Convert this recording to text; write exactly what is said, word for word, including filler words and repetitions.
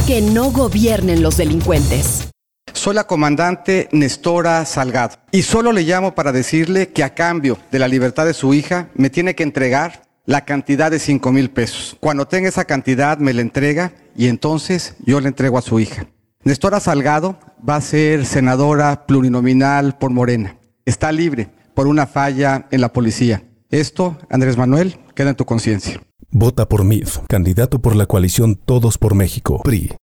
Que no gobiernen los delincuentes. Soy la comandante Nestora Salgado y solo le llamo para decirle que a cambio de la libertad de su hija me tiene que entregar la cantidad de cinco mil pesos. Cuando tenga esa cantidad me la entrega y entonces yo le entrego a su hija. Nestora Salgado va a ser senadora plurinominal por Morena. Está libre por una falla en la policía. Esto, Andrés Manuel, queda en tu conciencia. Vota por M I F, candidato por la coalición Todos por México, P R I.